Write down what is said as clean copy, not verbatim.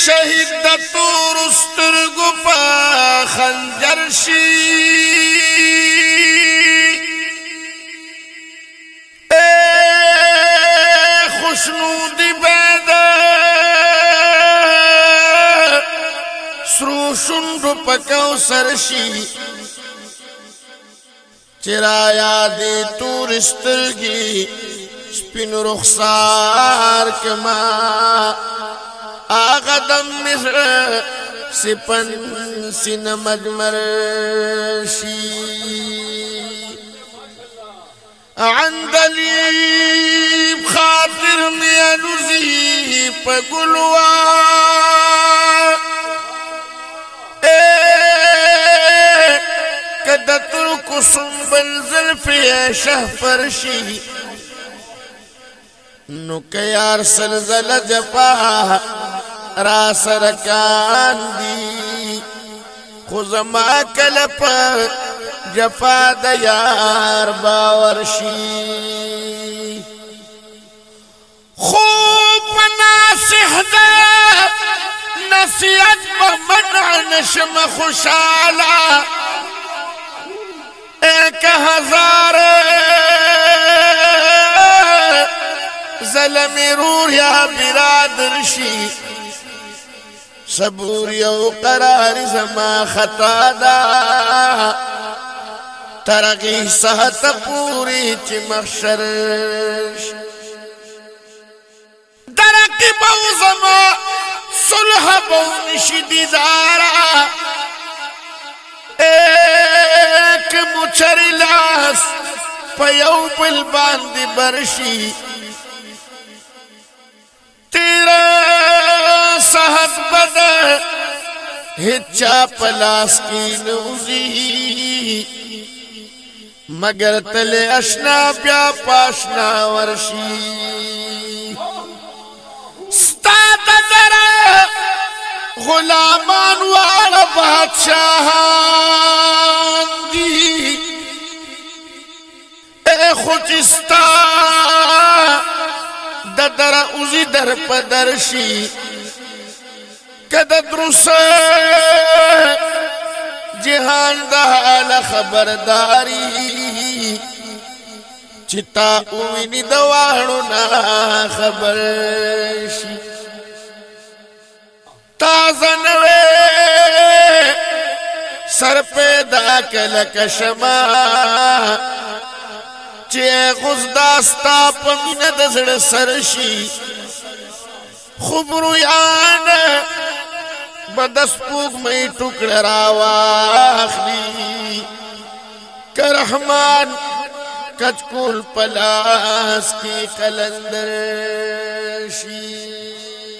شهید د تور سترګو په خنجر شي خوشنودي بد سرو شونډو په کوثر شي چرا یادې تور سترګې سپین رخسار کما آغا دم مصر سپن سین مجمر شی عندلیب خاطر میں انوزی پگلوا کدتر کسم بلزلفی شہفر شی نو کیار سلزل جپا را سرکان دی خوزما کلپ جفا دیار باورشی خوب ناسح دا نصیحت بمنع نشم خوشالا ایک ہزار ظلمی رور یا برادر شی صبور یو قرار زما خطا دا ترغی سہت پوری چی محشر درقی بو زما صلح بو نشدی دارا ایک مچری لاس پیو پل باندی برشی تیرا سہت بدا ہچا پلاس کی نوزی مگر تلے اشنا بیا پاشنا ورشی ستا درہ غلامان وار بادشاہان دی اے خوچستا در اوزی در پدرشی کد درس جہان دا حال خبرداری چتا اوینی دوارو نا خبرشی تازنوے سر پیدا کلک شما چه غزداستا پمین دزر سرشی خبرو یان بدسپوگ میں ٹکڑ راواخلی کرحمان کچکول پلاس کی قلندر شی